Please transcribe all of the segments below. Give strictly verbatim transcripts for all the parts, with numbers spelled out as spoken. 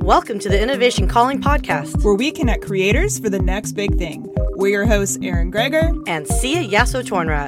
Welcome to the Innovation Calling Podcast, where we connect creators for the next big thing. We're your hosts, Aaron Greger and Sia Yasso-Tornrat.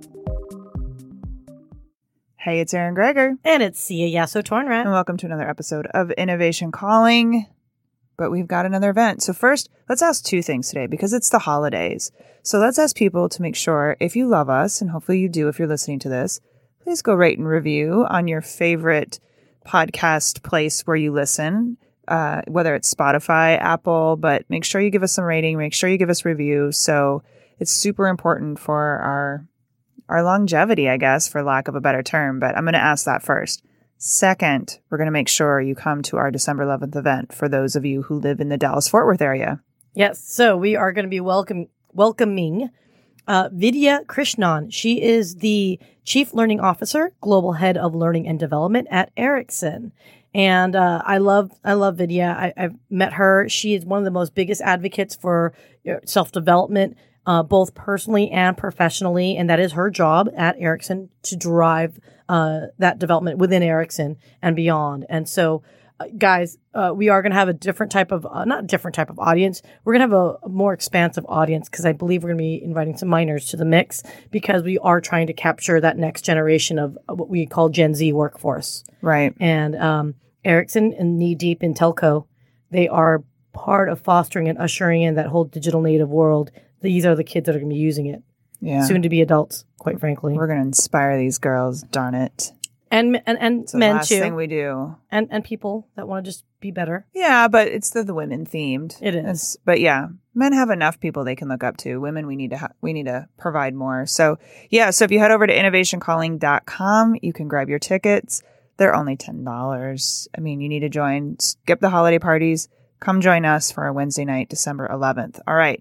Hey, it's Aaron Greger. And it's Sia Yasso-Tornrat. And welcome to another episode of Innovation Calling. But we've got another event. So first, let's ask two things today because it's the holidays. So let's ask people to make sure if you love us, and hopefully you do if you're listening to this, please go rate and review on your favorite podcast place where you listen, uh, whether it's Spotify, Apple, but make sure you give us some rating, make sure you give us review. So it's super important for our our longevity, I guess, for lack of a better term. But I'm going to ask that first. Second, we're going to make sure you come to our December eleventh event for those of you who live in the Dallas-Fort Worth area. Yes. So we are going to be welcome, welcoming uh, Vidya Krishnan. She is the Chief Learning Officer, Global Head of Learning and Development at Ericsson. And uh, I love I love Vidya. I, I've met her. She is one of the most biggest advocates for self-development, uh, both personally and professionally. And that is her job at Ericsson to drive uh, that development within Ericsson and beyond. And so, uh, guys, uh, we are going to have a different type of, uh, not different type of audience. We're going to have a, a more expansive audience because I believe we're going to be inviting some minors to the mix because we are trying to capture that next generation of what we call Gen Z workforce. Right. And um, Ericsson and knee deep in telco, they are part of fostering and ushering in that whole digital native world. These are the kids that are going to be using it. Yeah. Soon to be adults, quite frankly. We're going to inspire these girls, darn it. And and, and it's the men last too. thing we do. And and people that want to just be better. Yeah, but it's the, the women themed. It is. It's, but yeah, men have enough people they can look up to. Women, we need to ha- we need to provide more. So yeah, so if you head over to innovation calling dot com, you can grab your tickets. They're only ten dollars. I mean, you need to join. Skip the holiday parties. Come join us for our Wednesday night, December eleventh. All right.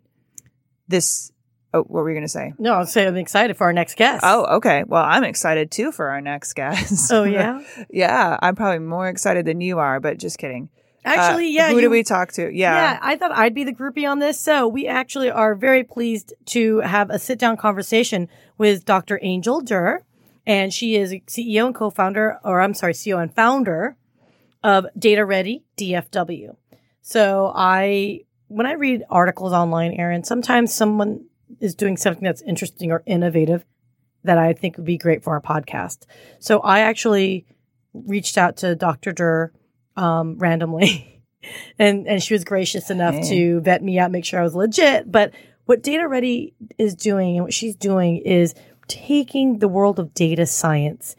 This. Oh, what were you going to say? No, I'll say I'm excited for our next guest. Oh, okay. Well, I'm excited too for our next guest. Oh, yeah? Yeah. I'm probably more excited than you are, but just kidding. Actually, uh, yeah. Who you, did we talk to? Yeah. Yeah, I thought I'd be the groupie on this. So we actually are very pleased to have a sit-down conversation with Doctor Angel Durr. And she is C E O and co-founder, or I'm sorry, C E O and founder of Data Ready D F W. So I, when I read articles online, Aaron, sometimes someone is doing something that's interesting or innovative that I think would be great for our podcast. So I actually reached out to Doctor Durr um, randomly, and, and she was gracious enough hey. to vet me out, make sure I was legit. But what Data Ready is doing and what she's doing is taking the world of data science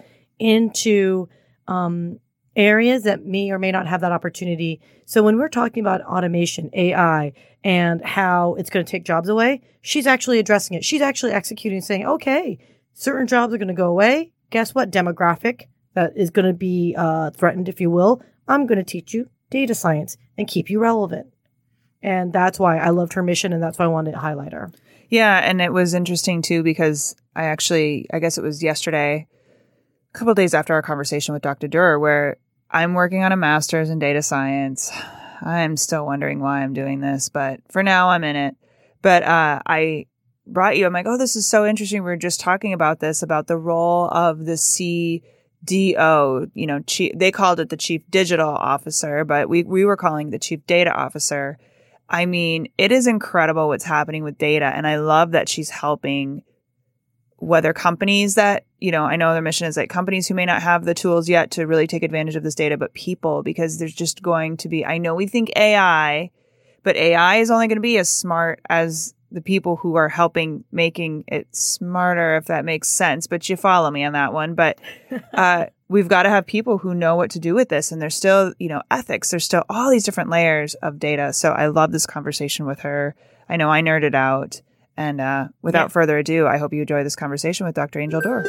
into um, areas that may or may not have that opportunity. So when we're talking about automation, A I, and how it's going to take jobs away, she's actually addressing it. She's actually executing, saying, okay, certain jobs are going to go away. Guess what? Demographic that is going to be uh, threatened, if you will. I'm going to teach you data science and keep you relevant. And that's why I loved her mission, and that's why I wanted to highlight her. Yeah, and it was interesting, too, because I actually, I guess it was yesterday, a couple of days after our conversation with Doctor Durr, where I'm working on a master's in data science. I'm still wondering why I'm doing this, but for now I'm in it. But uh, I brought you, I'm like, oh, this is so interesting. We were just talking about this, about the role of the C D O, you know, chief, they called it the Chief Digital Officer, but we, we were calling it the Chief Data Officer. I mean, it is incredible what's happening with data. And I love that she's helping whether companies that, you know, I know their mission is like companies who may not have the tools yet to really take advantage of this data, but people, because there's just going to be, I know we think A I, but A I is only going to be as smart as the people who are helping making it smarter, if that makes sense. But you follow me on that one. But uh, we've got to have people who know what to do with this. And there's still, you know, ethics. There's still all these different layers of data. So I love this conversation with her. I know I nerded out. And uh, without yeah. further ado, I hope you enjoy this conversation with Doctor Angel Durr.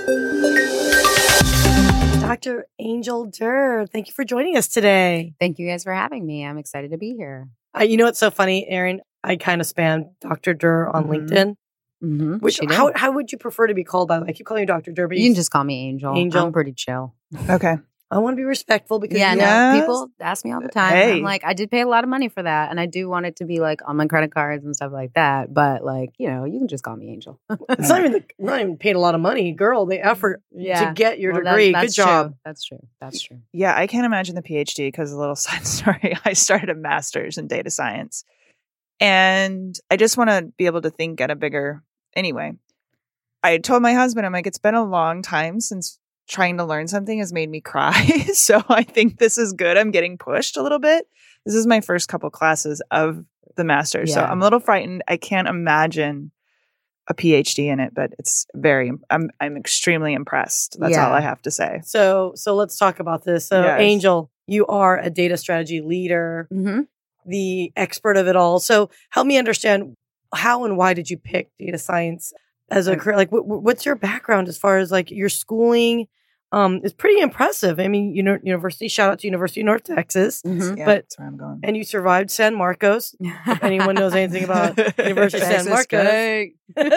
Doctor Angel Durr, thank you for joining us today. Thank you guys for having me. I'm excited to be here. Uh, you know what's so funny, Aaron? I kind of spam Doctor Durr on mm-hmm. LinkedIn. Mm-hmm. Which how how would you prefer to be called by? I keep calling you Doctor Durr, but you, you can just call me Angel. Angel. I'm pretty chill. Okay. I want to be respectful because yeah, you no, Yes. people ask me all the time. Hey. I'm like, I did pay a lot of money for that, and I do want it to be like on my credit cards and stuff like that. But like, you know, you can just call me Angel. it's not even the, not even paid a lot of money, girl. The effort to get your Well, that- degree. that's Good job. True. That's true. That's true. Yeah, I can't imagine the PhD because a little side story. I started a master's in data science. And I just want to be able to think at a bigger, anyway. I told my husband, I'm like, it's been a long time since trying to learn something has made me cry. So I think this is good. I'm getting pushed a little bit. This is my first couple classes of the master's. So Yeah. I'm a little frightened. I can't imagine a PhD in it, but it's very, I'm, I'm extremely impressed. That's Yeah. all I have to say. So, so let's talk about this. So, Yes. Angel, you are a data strategy leader, Mm-hmm. the expert of it all. So, help me understand how and why did you pick data science as a I- career? Like, wh- wh- what's your background as far as like your schooling? Um, it's pretty impressive. I mean, you know, university. Shout out to University of North Texas, Mm-hmm. Yeah, But- that's where I'm going. and you survived San Marcos. If anyone knows anything about University of San Texas Marcos, State.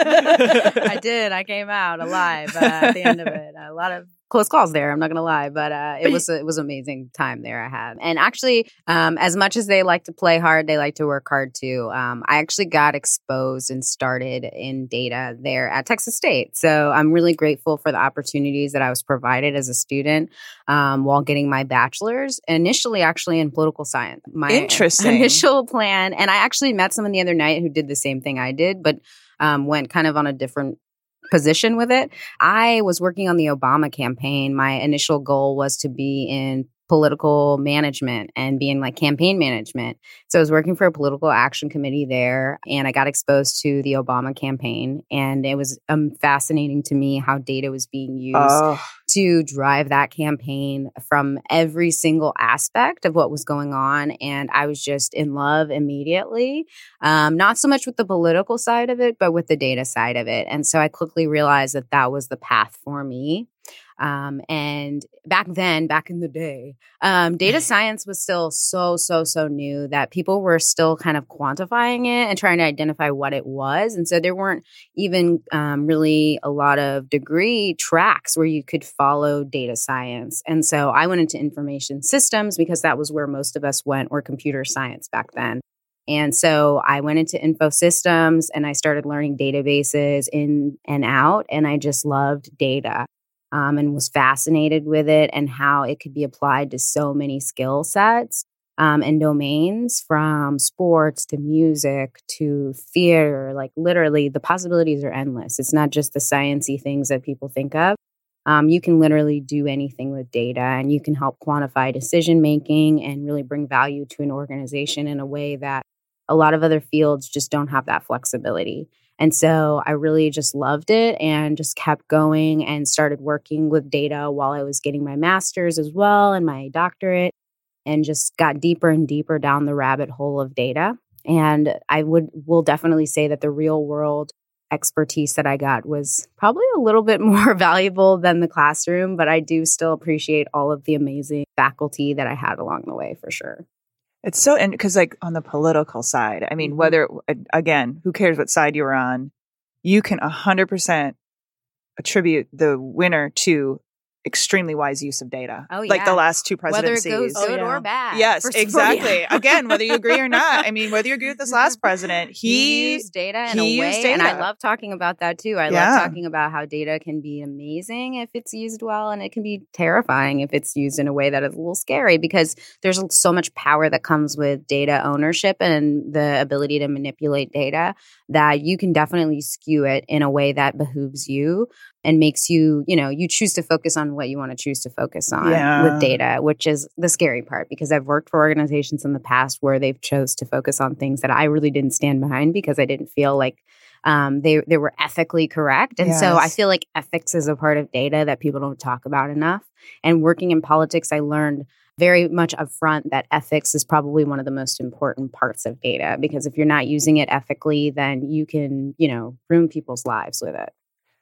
I did. I came out alive uh, at the end of it. A lot of close calls there. I'm not gonna lie, but uh, it But was a, it was an amazing time there I had. And actually, um, as much as they like to play hard, they like to work hard too. Um, I actually got exposed and started in data there at Texas State, so I'm really grateful for the opportunities that I was provided as a student um, while getting my bachelor's. Initially, actually in political science. My Interesting. initial plan, and I actually met someone the other night who did the same thing I did, but um, went kind of on a different position with it. I was working on the Obama campaign. My initial goal was to be in political management and be in like campaign management. So I was working for a political action committee there, and I got exposed to the Obama campaign. And it was um, fascinating to me how data was being used Oh, to drive that campaign from every single aspect of what was going on. And I was just in love immediately, um, not so much with the political side of it, but with the data side of it. And so I quickly realized that that was the path for me. Um, and back then, back in the day, um, data science was still so, so, so new that people were still kind of quantifying it and trying to identify what it was. And so there weren't even um, really a lot of degree tracks where you could follow data science. And so I went into information systems because that was where most of us went, or computer science back then. And so I went into info systems and I started learning databases in and out, and I just loved data. Um, and was fascinated with it and how it could be applied to so many skill sets um, and domains, from sports to music to theater. Like literally, the possibilities are endless. It's not just the sciencey things that people think of. Um, you can literally do anything with data, and you can help quantify decision making and really bring value to an organization in a way that a lot of other fields just don't have that flexibility. And so I really just loved it and just kept going and started working with data while I was getting my master's as well and my doctorate, and just got deeper and deeper down the rabbit hole of data. And I would will definitely say that the real world expertise that I got was probably a little bit more valuable than the classroom, but I do still appreciate all of the amazing faculty that I had along the way for sure. it's so, and because like on the political side, I mean, Mhm. whether, again, who cares what side you were on, you can one hundred percent attribute the winner to extremely wise use of data. Oh, Like the yeah. last two Whether presidencies. it goes Oh, good yeah. or bad. Yes, for some- exactly. Yeah. Again, whether you agree or not. I mean, whether you agree with this last president, he, he, used data in he a used way, and I data. love talking about that too. I Yeah. love talking about how data can be amazing if it's used well, and it can be terrifying if it's used in a way that is a little scary, because there's so much power that comes with data ownership and the ability to manipulate data, that you can definitely skew it in a way that behooves you and makes you, you know, you choose to focus on what you want to choose to focus on Yeah. with data, which is the scary part, because I've worked for organizations in the past where they've chose to focus on things that I really didn't stand behind because I didn't feel like um, they, they were ethically correct. And so I Yes. feel like ethics is a part of data that people don't talk about enough. And working in politics, I learned very much upfront that ethics is probably one of the most important parts of data, because if you're not using it ethically, then you can, you know, ruin people's lives with it.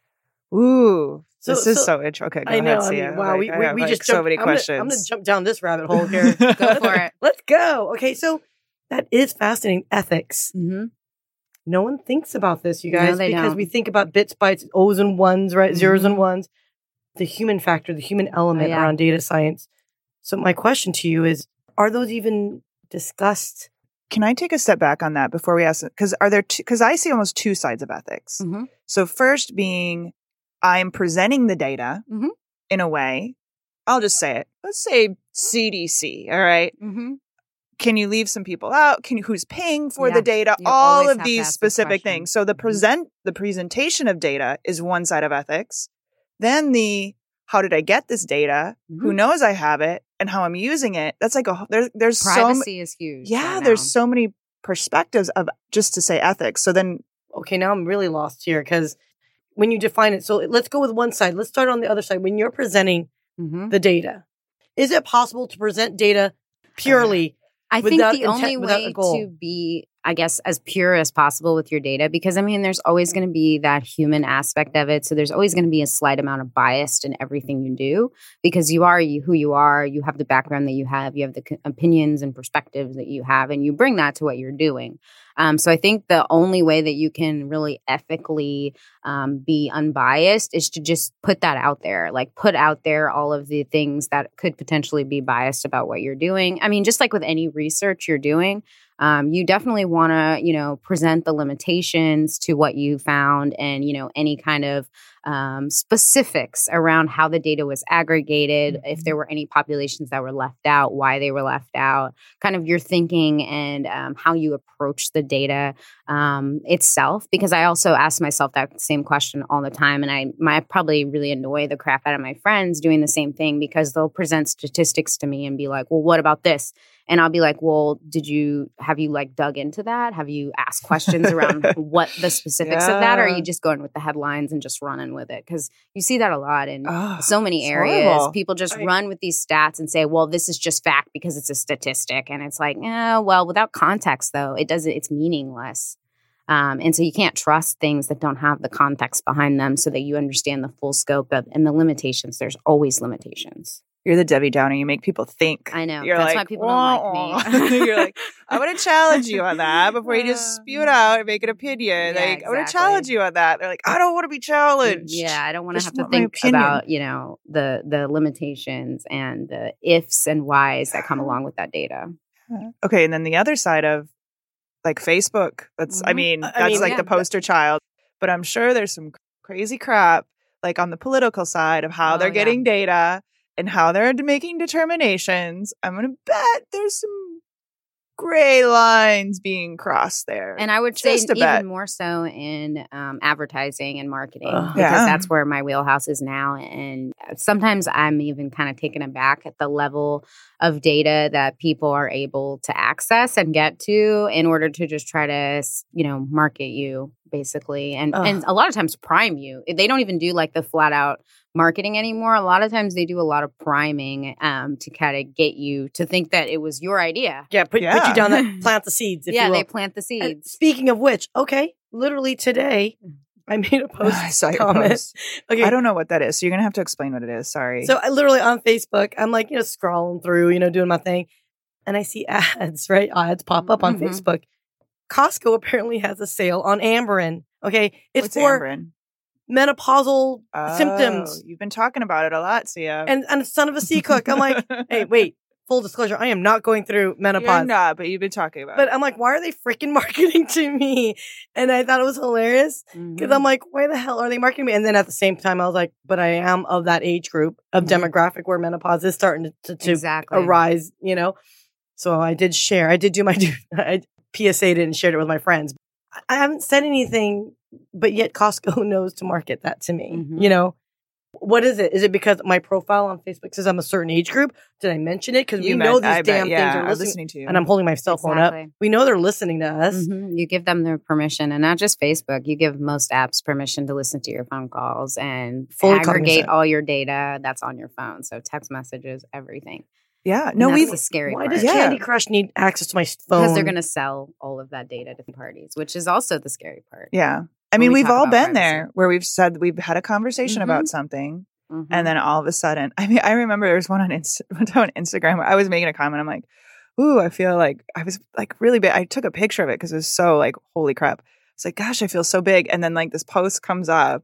ooh, So- this is so- so interesting. Okay, go I know. ahead, I Sia. mean, wow. Like, we I we, have, we like, just so jumped, many I'm gonna- questions. I'm going to jump down this rabbit hole here. Go for it. Let's go. Okay, so that is fascinating. Ethics. Mm-hmm. No one thinks about this, you No, guys, they because don't. we think about bits, bytes, O's and ones, right? Zeros and Mhm. ones. The human factor, the human element Oh, yeah. around data science. So my question to you is, are those even discussed? Can I take a step back on that before we ask? Because are there, because I see almost two sides of ethics. Mm-hmm. So first being, I'm presenting the data Mm-hmm. in a way, I'll just say it. Let's say C D C. All right. Mm-hmm. Can you leave some people out? Can you, who's paying for Yeah, the data? you All always of have to these ask this specific question. things. So the Mhm. present, the presentation of data is one side of ethics. Then the, how did I get this data? Mhm. Who knows I have it and how I'm using it? That's like a, there's, there's so, Privacy is huge. yeah, right there's now. so many perspectives of just to say ethics. So then, Okay, now I'm really lost here because when you define it, so let's go with one side. Let's start on the other side. When you're presenting Mhm. the data, is it possible to present data purely? I think without the intent- only without a way goal. to be, I guess, as pure as possible with your data, because I mean, there's always going to be that human aspect of it. So there's always going to be a slight amount of bias in everything you do because you are you, who you are. You have the background that you have. You have the c- opinions and perspectives that you have, and you bring that to what you're doing. Um, so I think the only way that you can really ethically um, be unbiased is to just put that out there, like put out there all of the things that could potentially be biased about what you're doing. I mean, just like with any research you're doing, um, you definitely want to, you know, present the limitations to what you found and, you know, any kind of um, specifics around how the data was aggregated, Mhm. if there were any populations that were left out, why they were left out, kind of your thinking and um, how you approach the data um, itself. Because I also ask myself that same question all the time. And I might probably really annoy the crap out of my friends doing the same thing because they'll present statistics to me and be like, well, what about this? And I'll be like, well, did you, have you like dug into that? Have you asked questions around what the specifics of that? Or are Yeah. you just going with the headlines and just running with it? Because you see that a lot in oh, so many it's areas. horrible. People just Right. run with these stats and say, well, this is just fact because it's a statistic. And it's like, eh, well, without context, though, it doesn't, it's meaningless. Um, and so you can't trust things that don't have the context behind them so that you understand the full scope of and the limitations. There's always limitations. You're the Debbie Downer. You make people think. I know. You're That's like, why people don't "Wah, like me." wah." You're like, I want to challenge you on that before you just spew it out and make an opinion. Yeah, like, I want to exactly. challenge you on that. They're like, I don't want to be challenged. Yeah, I don't want to Just have to want my think opinion. about, you know, the the limitations and the ifs and whys that come along with that data. Okay, and then the other side of like Facebook. That's, I Mhm. mean, I that's mean, like yeah. the poster child. But I'm sure there's some crazy crap like on the political side of how Oh, they're yeah. getting data and how they're making determinations. I'm gonna bet there's some gray lines being crossed there. And I would say Just a even bet. more so in um, advertising and marketing Ugh. because Yeah. that's where my wheelhouse is now. And sometimes I'm even kind of taken aback at the level of data that people are able to access and get to in order to just try to, you know, market you basically. And Ugh. and a lot of times prime you. They don't even do like the flat out marketing anymore. A lot of times they do a lot of priming um, to kind of get you to think that it was your idea. Yeah, put, put Yeah. you down that, plant the seeds, if yeah, you will. they plant the And seeds. speaking of which, okay, literally today, I made a post I saw your comment. post. Okay, I don't know what that is, so you're gonna have to explain what it is. Sorry. so I literally on Facebook, I'm like, you know, scrolling through, you know, doing my thing, and I see ads, right? Ads pop up on Mhm. Facebook. Costco apparently has a sale on Amberen. Okay, it's What's for Amberen? menopausal Oh, symptoms, You've been talking about it a lot, Sia. and and son of a sea cook. I'm like, hey, wait. Full disclosure, I am not going through You're menopause. not, but you've been talking about But it. I'm like, why are they freaking marketing to me? And I thought it was hilarious because Mhm. I'm like, why the hell are they marketing me? And then at the same time, I was like, but I am of that age group of Mhm. demographic where menopause is starting to, to, to exactly. arise, you know? So I did share. I did do my I P S A'd it and shared it with my friends. I haven't said anything, but yet Costco knows to market that to me, Mhm. you know? What is it? Is it because my profile on Facebook says I'm a certain age group? Did I mention it? Because we You know meant- these I bet, damn yeah, things are are listening. listening to you. And I'm holding my cell phone up. Exactly. We know they're listening to us. Mhm. You give them their permission, and not just Facebook. You give most apps permission to listen to your phone calls and Fully aggregate cognizant. all your data that's on your phone. So text messages, everything. yeah. And No, that's we've the scary Why part. does Yeah. Candy Crush need access to my phone? Because they're going to sell all of that data to parties, which is also the scary part. yeah. I When mean, we we've talk all about been privacy. there where we've said we've had a conversation Mhm. about something, Mhm. and then all of a sudden, I mean, I remember there was one on Inst- one time on Instagram where I was making a comment. I'm like, "Ooh, I feel like I was like really big." I took a picture of it because it was so like, holy crap! It's like, gosh, I feel so big. And then like this post comes up,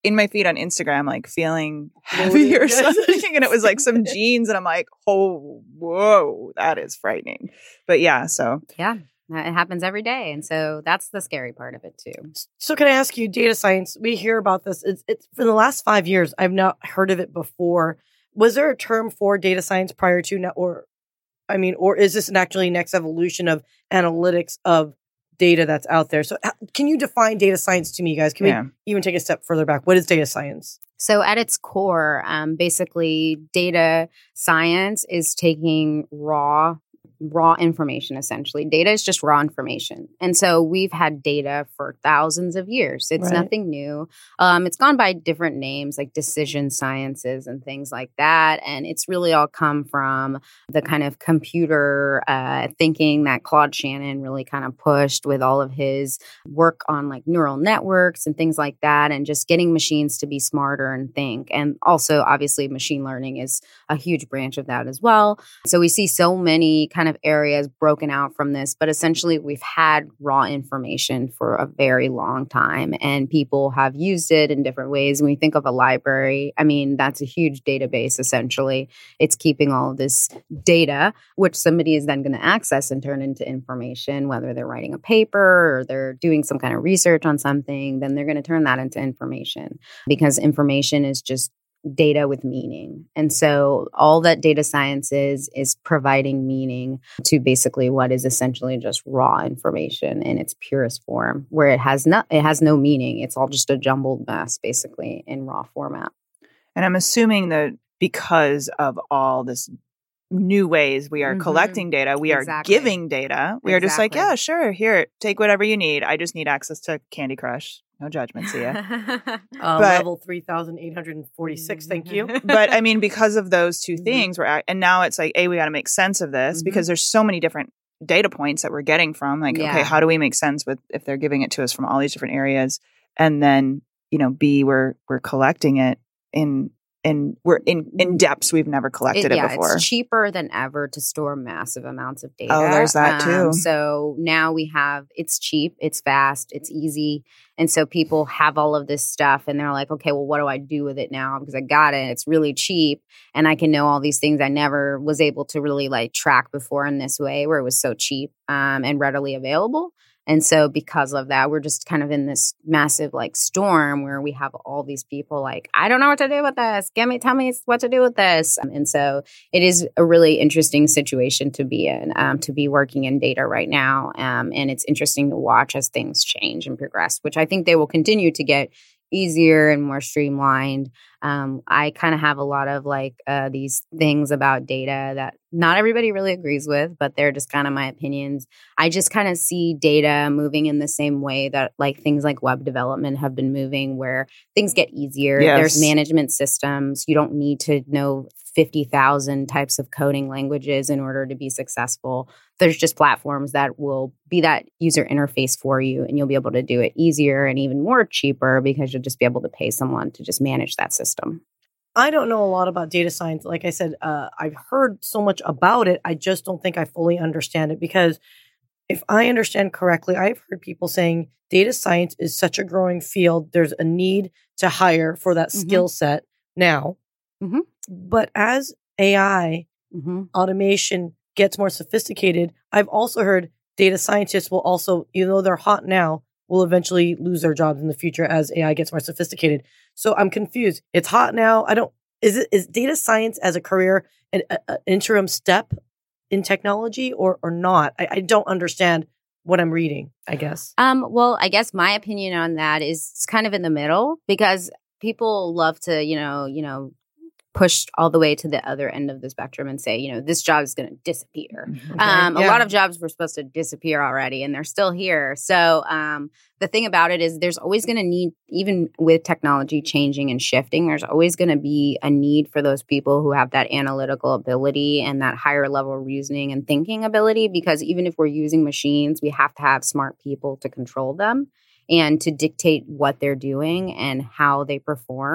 in my feed on Instagram, like feeling heavy or something. And it was like some jeans. And I'm like, oh, whoa, that is frightening. But yeah, so. Yeah, it happens every day. And so that's the scary part of it too. So can I ask you, data science, we hear about this. It's, it's for the last five years. I've not heard of it before. Was there a term for data science prior to now? Or, I mean, or is this an actually next evolution of analytics of data that's out there? So can you define data science to me, guys? Can yeah. we even take a step further back? What is data science? So at its core, um, basically data science is taking raw raw information, essentially. Data is just raw information. And so we've had data for thousands of years. It's right. nothing new. Um, it's gone by different names like decision sciences and things like that. And it's really all come from the kind of computer uh, thinking that Claude Shannon really kind of pushed with all of his work on like neural networks and things like that, and just getting machines to be smarter and think. And also, obviously, machine learning is a huge branch of that as well. So we see so many kind of areas broken out from this, but essentially we've had raw information for a very long time, and people have used it in different ways. When we think of a library, I mean, that's a huge database, essentially. It's keeping all of this data, which somebody is then going to access and turn into information, whether they're writing a paper or they're doing some kind of research on something, then they're going to turn that into information, because information is just data with meaning. And so all that data science is, is providing meaning to basically what is essentially just raw information in its purest form, where it has no, it has no meaning. It's all just a jumbled mess, basically, in raw format. And I'm assuming that because of all this new ways we are mm-hmm. collecting data, we exactly. are giving data. We exactly. are just like, yeah, sure, here, take whatever you need. I just need access to Candy Crush. No judgment, see ya. uh, but, level three thousand eight hundred forty-six, thank you. But I mean, because of those two things, we're at, and now it's like, A, we got to make sense of this mm-hmm. because there's so many different data points that we're getting from. Like, yeah. okay, how do we make sense with if they're giving it to us from all these different areas? And then, you know, B, we're we're collecting it in and we're in, in depths we've never collected it, it yeah, before. It's cheaper than ever to store massive amounts of data. Oh, there's that too. Um, so now we have, it's cheap, it's fast, it's easy. And so people have all of this stuff and they're like, okay, well, what do I do with it now? Because I got it. It's really cheap. And I can know all these things I never was able to really like track before in this way, where it was so cheap um, and readily available. And so because of that, we're just kind of in this massive like storm where we have all these people like, I don't know what to do with this. Give me, tell me what to do with this. And so it is a really interesting situation to be in, um, to be working in data right now. Um, and it's interesting to watch as things change and progress, which I think they will continue to get easier and more streamlined. Um, I kind of have a lot of like uh, these things about data that not everybody really agrees with, but they're just kind of my opinions. I just kind of see data moving in the same way that like things like web development have been moving, where things get easier. Yes. There's management systems. You don't need to know fifty thousand types of coding languages in order to be successful. There's just platforms that will be that user interface for you, and you'll be able to do it easier and even more cheaper because you'll just be able to pay someone to just manage that system. I don't know a lot about data science. Like I said, uh, I've heard so much about it. I just don't think I fully understand it, because if I understand correctly, I've heard people saying data science is such a growing field. There's a need to hire for that mm-hmm. skill set now. Mm-hmm. But as A I mm-hmm. automation gets more sophisticated, I've also heard data scientists will also, even though they're hot now, will eventually lose their jobs in the future as A I gets more sophisticated. So I'm confused. It's hot now. I don't, is it, is data science as a career an a, a interim step in technology or, or not? I, I don't understand what I'm reading, I guess. Um, well, I guess my opinion on that is it's kind of in the middle, because people love to, you know, you know, pushed all the way to the other end of the spectrum and say, you know, this job is going to disappear. Okay. Um, yeah. A lot of jobs were supposed to disappear already, and they're still here. So um, the thing about it is there's always going to need, even with technology changing and shifting, there's always going to be a need for those people who have that analytical ability and that higher level reasoning and thinking ability, because even if we're using machines, we have to have smart people to control them and to dictate what they're doing and how they perform.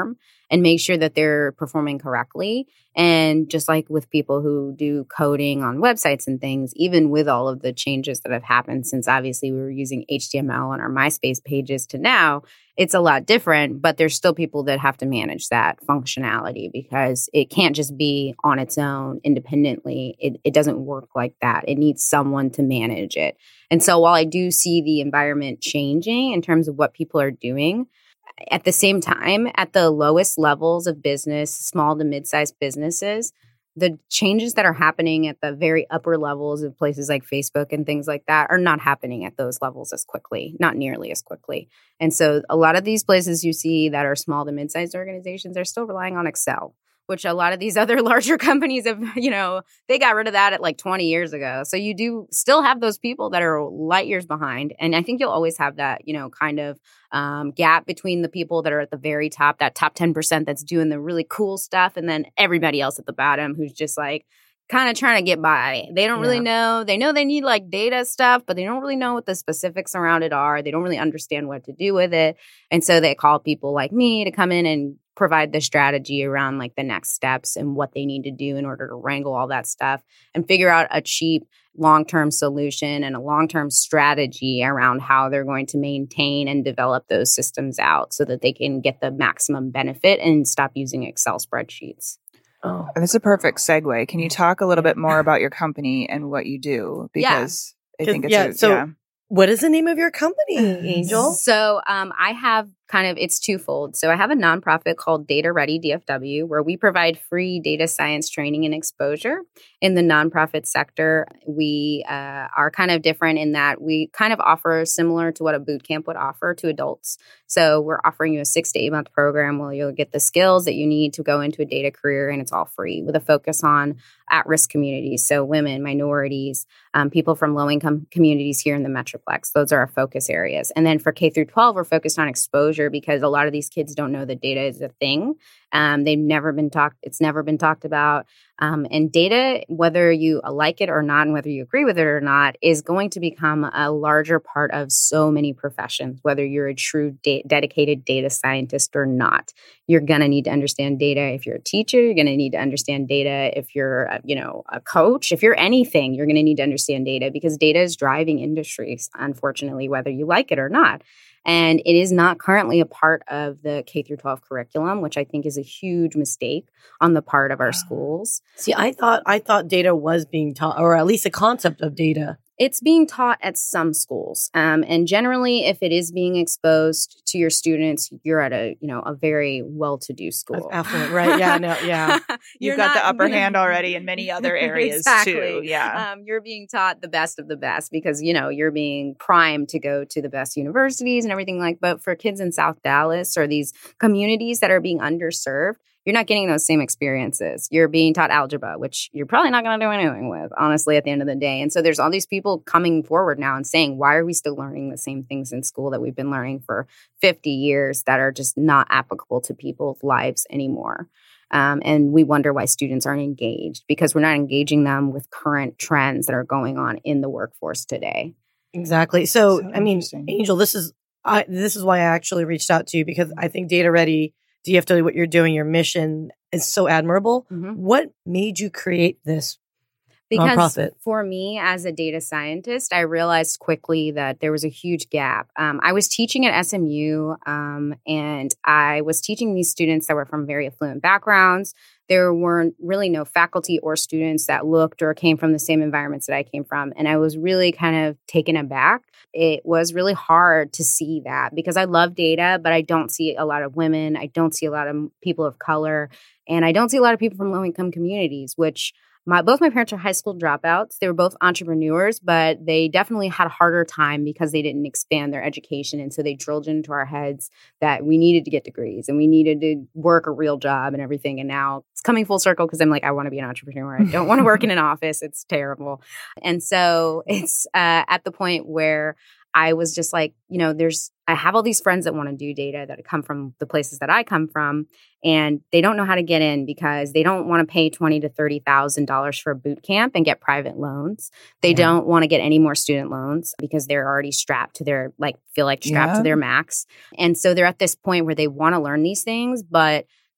and make sure that they're performing correctly. And just like with people who do coding on websites and things, even with all of the changes that have happened since obviously we were using H T M L on our MySpace pages to now, it's a lot different, but there's still people that have to manage that functionality because it can't just be on its own independently. It, it doesn't work like that. It needs someone to manage it. And so while I do see the environment changing in terms of what people are doing, at the same time, at the lowest levels of business, small to mid-sized businesses, the changes that are happening at the very upper levels of places like Facebook and things like that are not happening at those levels as quickly, not nearly as quickly. And so a lot of these places you see that are small to mid-sized organizations are still relying on Excel, which a lot of these other larger companies have, you know, they got rid of that at like twenty years ago. So you do still have those people that are light years behind. And I think you'll always have that, you know, kind of um, gap between the people that are at the very top, that top ten percent that's doing the really cool stuff, and then everybody else at the bottom who's just like kind of trying to get by. They don't really yeah. know. They know they need like data stuff, but they don't really know what the specifics around it are. They don't really understand what to do with it. And so they call people like me to come in and provide the strategy around like the next steps and what they need to do in order to wrangle all that stuff and figure out a cheap long-term solution and a long-term strategy around how they're going to maintain and develop those systems out so that they can get the maximum benefit and stop using Excel spreadsheets. Oh, that's a perfect segue. Can you talk a little bit more about your company and what you do? Because yeah. I think it's yeah, a, so yeah. What is the name of your company, Angel? So um, I have kind of, it's twofold. So I have a nonprofit called Data Ready D F W, where we provide free data science training and exposure. In the nonprofit sector, we uh, are kind of different in that we kind of offer similar to what a boot camp would offer to adults. So we're offering you a six to eight month program where you'll get the skills that you need to go into a data career, and it's all free with a focus on at-risk communities. So women, minorities, um, people from low-income communities here in the Metroplex. Those are our focus areas. And then for K through twelve, we're focused on exposure because a lot of these kids don't know that data is a thing. Um, they've never been talked, it's never been talked about. Um, and data, whether you like it or not, and whether you agree with it or not, is going to become a larger part of so many professions, whether you're a true da- dedicated data scientist or not. You're going to need to understand data. If you're a teacher, you're going to need to understand data. If you're, a, you know, a coach, if you're anything, you're going to need to understand data because data is driving industries, unfortunately, whether you like it or not. And it is not currently a part of the K through twelve curriculum, which I think is a huge mistake on the part of our schools. See, I thought I thought data was being taught, or at least a concept of data. It's being taught at some schools. Um, and generally, if it is being exposed to your students, you're at a, you know, a very well-to-do school. Affluent, right? Yeah, no, yeah. You've got not, the upper hand already in many other areas exactly. too. Yeah. Um, you're being taught the best of the best because, you know, you're being primed to go to the best universities and everything like, but for kids in South Dallas or these communities that are being underserved, you're not getting those same experiences. You're being taught algebra, which you're probably not going to do anything with, honestly, at the end of the day. And so there's all these people coming forward now and saying, why are we still learning the same things in school that we've been learning for fifty years that are just not applicable to people's lives anymore? Um, and we wonder why students aren't engaged because we're not engaging them with current trends that are going on in the workforce today. Exactly. So, So I mean, Angel, this is I, this is why I actually reached out to you because I think Data Ready D F W, what you're doing, your mission is so admirable. Mm-hmm. What made you create this because nonprofit? For me, as a data scientist, I realized quickly that there was a huge gap. Um, I was teaching at S M U, um, and I was teaching these students that were from very affluent backgrounds. There weren't really no faculty or students that looked or came from the same environments that I came from. And I was really kind of taken aback. It was really hard to see that because I love data, but I don't see a lot of women. I don't see a lot of people of color. And I don't see a lot of people from low-income communities, which My both my parents are high school dropouts. They were both entrepreneurs, but they definitely had a harder time because they didn't expand their education. And so they drilled into our heads that we needed to get degrees and we needed to work a real job and everything. And now it's coming full circle because I'm like, I want to be an entrepreneur. I don't want to work in an office. It's terrible. And so it's uh, at the point where I was just like, you know, there's, I have all these friends that want to do data that come from the places that I come from, and they don't know how to get in because they don't want to pay twenty to thirty thousand dollars for a boot camp and get private loans. They yeah. don't want to get any more student loans because they're already strapped to their, like, feel like strapped yeah. to their max. And so they're at this point where they want to learn these things, but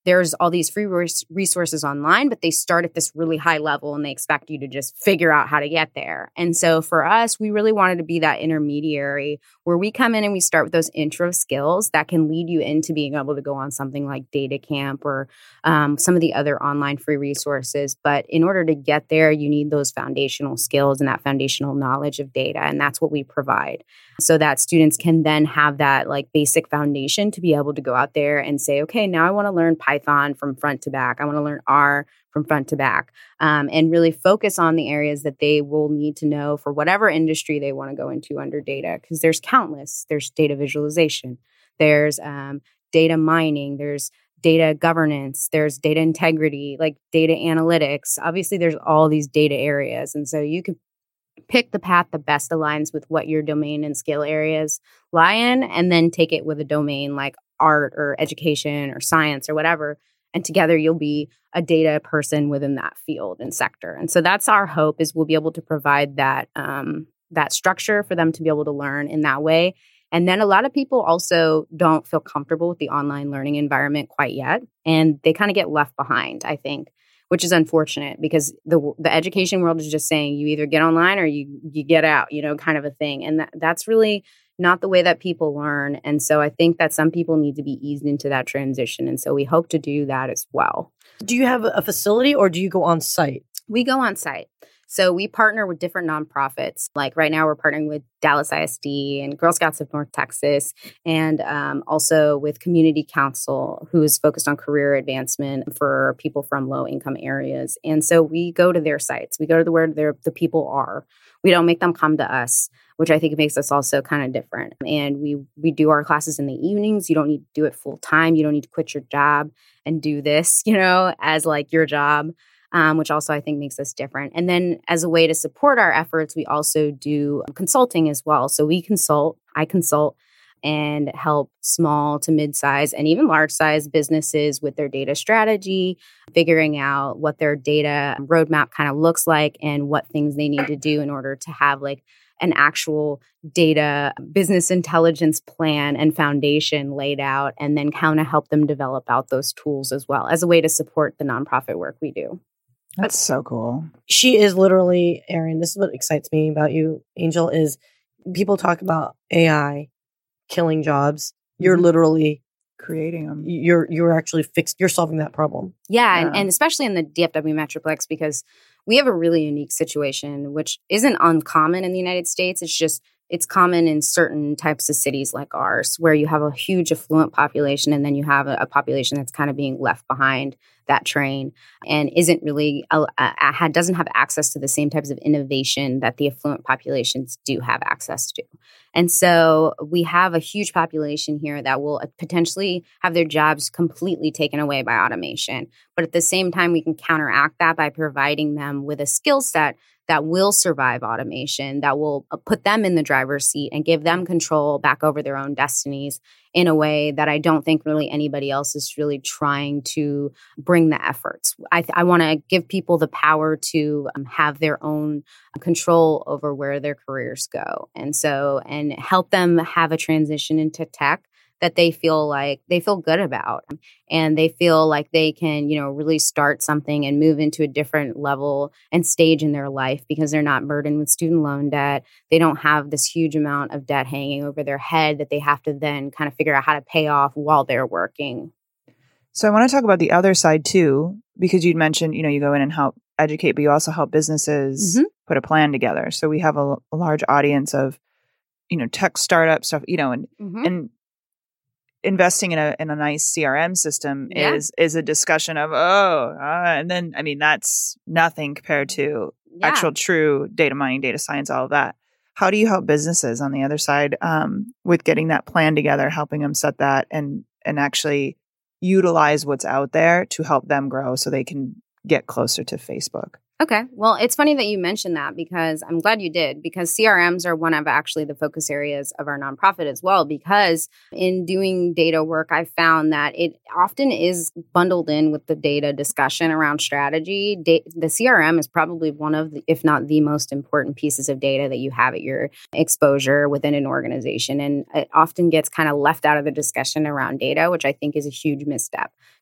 there's all these free res- resources online, but they start at this really high level and they expect you to just figure out how to get there. And so for us, we really wanted to be that intermediary where we come in and we start with those intro skills that can lead you into being able to go on something like Data Camp or um, some of the other online free resources. But in order to get there, you need those foundational skills and that foundational knowledge of data. And that's what we provide so that students can then have that like basic foundation to be able to go out there and say, okay, now I want to learn Python from front to back. I want to learn R from front to back, um, and really focus on the areas that they will need to know for whatever industry they want to go into under data, because there's countless. There's data visualization. There's um, data mining. There's data governance. There's data integrity, like data analytics. Obviously, there's all these data areas. And so you can pick the path that best aligns with what your domain and skill areas lie in, and then take it with a domain like art or education or science or whatever. And together you'll be a data person within that field and sector. And so that's our hope, is we'll be able to provide that um, that structure for them to be able to learn in that way. And then a lot of people also don't feel comfortable with the online learning environment quite yet. And they kind of get left behind, I think, which is unfortunate, because the the education world is just saying you either get online or you you get out, you know, kind of a thing. And that, that's really not the way that people learn. And so I think that some people need to be eased into that transition. And so we hope to do that as well. Do you have a facility or do you go on site? We go on site. So we partner with different nonprofits. Like right now, we're partnering with Dallas I S D and Girl Scouts of North Texas, and um, also with Community Council, who is focused on career advancement for people from low-income areas. And so we go to their sites. We go to the where the people are. We don't make them come to us, which I think makes us also kind of different. And we we do our classes in the evenings. You don't need to do it full time. You don't need to quit your job and do this, you know, as like your job. Um, which also I think makes us different. And then as a way to support our efforts, we also do consulting as well. So we consult, I consult and help small to mid-size and even large-size businesses with their data strategy, figuring out what their data roadmap kind of looks like and what things they need to do in order to have like an actual data business intelligence plan and foundation laid out, and then kind of help them develop out those tools as well as a way to support the nonprofit work we do. That's so cool. She is literally, Erin, this is what excites me about you, Angel, is people talk about A I killing jobs. You're mm-hmm. literally creating them. You're you're actually fixed. You're solving that problem. Yeah, yeah. And, and especially in the D F W Metroplex, because we have a really unique situation, which isn't uncommon in the United States. It's just it's common in certain types of cities like ours, where you have a huge affluent population and then you have a, a population that's kind of being left behind that train and isn't really, uh, uh, doesn't have access to the same types of innovation that the affluent populations do have access to. And so we have a huge population here that will potentially have their jobs completely taken away by automation. But at the same time, we can counteract that by providing them with a skill set that will survive automation, that will put them in the driver's seat and give them control back over their own destinies in a way that I don't think really anybody else is really trying to bring the efforts. I, th- I want to give people the power to um, have their own control over where their careers go. And so, and help them have a transition into tech that they feel like they feel good about, and they feel like they can, you know, really start something and move into a different level and stage in their life because they're not burdened with student loan debt. They don't have this huge amount of debt hanging over their head that they have to then kind of figure out how to pay off while they're working. So I want to talk about the other side too, because you'd mentioned, you know, you go in and help educate, but you also help businesses mm-hmm. put a plan together. So we have a, a large audience of, you know, tech startup stuff, you know, and, mm-hmm. and, investing in a in a nice C R M system yeah. is is a discussion of oh uh, and then I mean that's nothing compared to yeah. actual true data mining, data science, all of that. How do you help businesses on the other side um, with getting that plan together, helping them set that and and actually utilize what's out there to help them grow so they can get closer to Facebook? Okay. Well, it's funny that you mentioned that, because I'm glad you did, because C R Ms are one of actually the focus areas of our nonprofit as well, because in doing data work, I found that it often is bundled in with the data discussion around strategy. Da- the C R M is probably one of, the, if not the most important pieces of data that you have at your exposure within an organization. And it often gets kind of left out of the discussion around data, which I think is a huge misstep.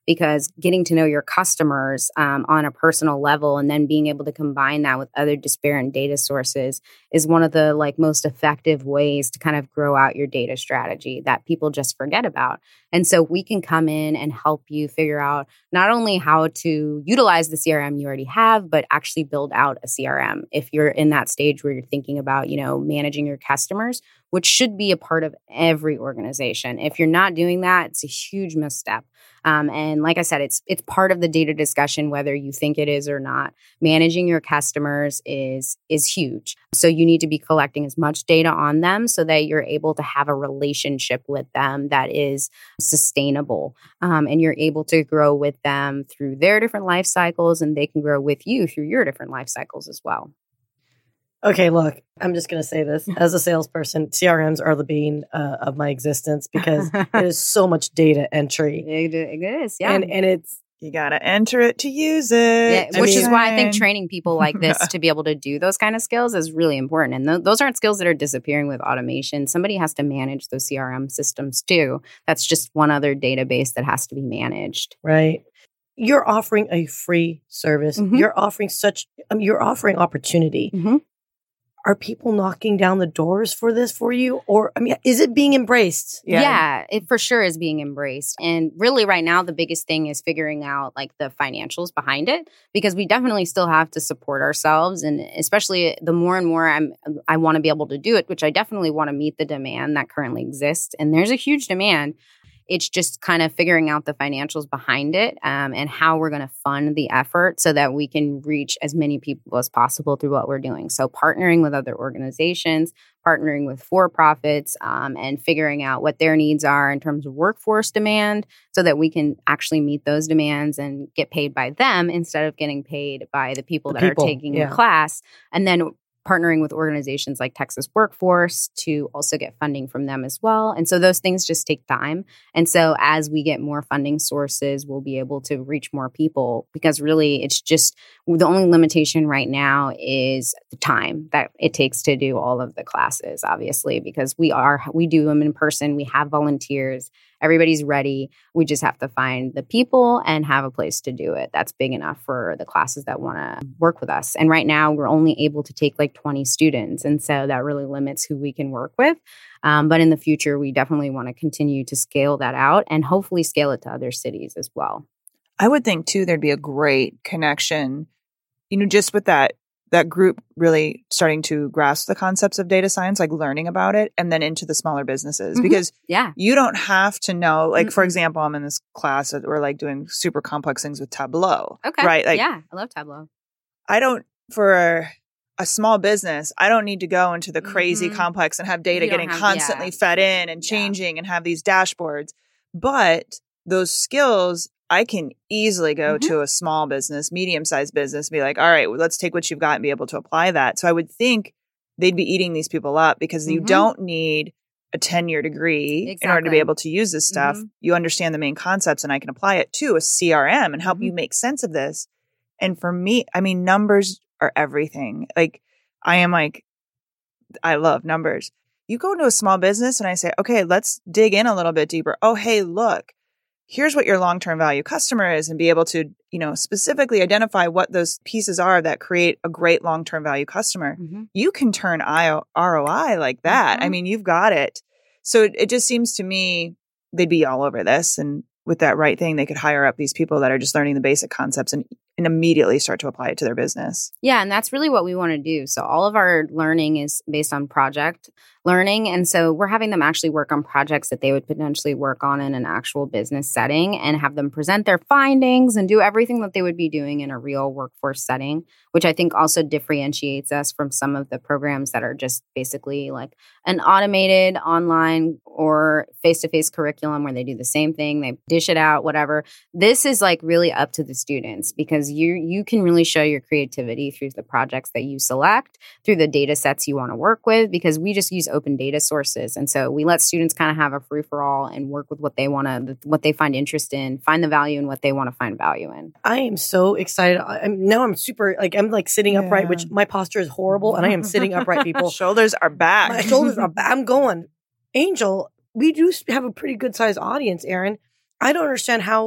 because getting to know your customers um, on a personal level and then being able to combine that with other disparate data sources is one of the like most effective ways to kind of grow out your data strategy that people just forget about. And so we can come in and help you figure out not only how to utilize the C R M you already have, but actually build out a C R M if you're in that stage where you're thinking about, you know, managing your customers, which should be a part of every organization. If you're not doing that, it's a huge misstep. Um, and like I said, it's it's part of the data discussion, whether you think it is or not. Managing your customers is is huge. So you need to be collecting as much data on them so that you're able to have a relationship with them that is sustainable. Um, and you're able to grow with them through their different life cycles, and they can grow with you through your different life cycles as well. Okay, look, I'm just going to say this. As a salesperson, C R Ms are the bane uh, of my existence because there's so much data entry. It, it is, yeah. And, and it's... You got to enter it to use it. Yeah, which mean, is why I think training people like this to be able to do those kind of skills is really important. And th- those aren't skills that are disappearing with automation. Somebody has to manage those C R M systems too. That's just one other database that has to be managed. Right. You're offering a free service. Mm-hmm. You're offering such, um, you're offering opportunity. Mm-hmm. Are people knocking down the doors for this for you? Or, I mean, is it being embraced? Yeah. yeah, it for sure is being embraced. And really right now, the biggest thing is figuring out like the financials behind it, because we definitely still have to support ourselves. And especially the more and more I'm, I want to be able to do it, which I definitely want to meet the demand that currently exists. And there's a huge demand. It's just kind of figuring out the financials behind it um, and how we're going to fund the effort so that we can reach as many people as possible through what we're doing. So partnering with other organizations, partnering with for-profits, um, and figuring out what their needs are in terms of workforce demand so that we can actually meet those demands and get paid by them instead of getting paid by the people the that people, are taking yeah. the class. And then partnering with organizations like Texas Workforce to also get funding from them as well. And so those things just take time. And so as we get more funding sources, we'll be able to reach more people, because really it's just the only limitation right now is the time that it takes to do all of the classes, obviously, because we are, we do them in person. We have volunteers. Everybody's ready. We just have to find the people and have a place to do it. That's big enough for the classes that want to work with us. And right now, we're only able to take like twenty students. And so that really limits who we can work with. Um, but in the future, we definitely want to continue to scale that out and hopefully scale it to other cities as well. I would think, too, there'd be a great connection, you know, just with that that group really starting to grasp the concepts of data science, like learning about it, and then into the smaller businesses. Mm-hmm. Because yeah. you don't have to know, like, mm-hmm. for example, I'm in this class that we're like doing super complex things with Tableau. Okay. Right. Like, yeah, I love Tableau. I don't, for a, a small business, I don't need to go into the crazy mm-hmm. complex and have data you getting have, constantly yeah. fed in and changing yeah. and have these dashboards. But those skills, I can easily go mm-hmm. to a small business, medium-sized business, and be like, all right, well, let's take what you've got and be able to apply that. So I would think they'd be eating these people up, because mm-hmm. you don't need a ten-year degree exactly. in order to be able to use this stuff. Mm-hmm. You understand the main concepts, and I can apply it to a C R M and help mm-hmm. you make sense of this. And for me, I mean, numbers are everything. Like, I am like, I love numbers. You go into a small business and I say, okay, let's dig in a little bit deeper. Oh, hey, look. Here's what your long-term value customer is, and be able to, you know, specifically identify what those pieces are that create a great long-term value customer. Mm-hmm. You can turn R O I like that. Mm-hmm. I mean, you've got it. So it, it just seems to me they'd be all over this. And with that right thing, they could hire up these people that are just learning the basic concepts and, and immediately start to apply it to their business. Yeah. And that's really what we want to do. So all of our learning is based on project learning. And so we're having them actually work on projects that they would potentially work on in an actual business setting and have them present their findings and do everything that they would be doing in a real workforce setting, which I think also differentiates us from some of the programs that are just basically like an automated online or face-to-face curriculum where they do the same thing, they dish it out, whatever. This is like really up to the students, because you you can really show your creativity through the projects that you select, through the data sets you want to work with, because we just use open data sources. And so we let students kind of have a free-for-all and work with what they want to, what they find interest in, find the value in what they want to find value in. I am so excited. I'm, now I'm super, like, I'm like sitting yeah. upright, which my posture is horrible, and I am sitting upright, people. Shoulders are back. My shoulders are back. I'm going. Angel, we do have a pretty good sized audience, Erin. I don't understand how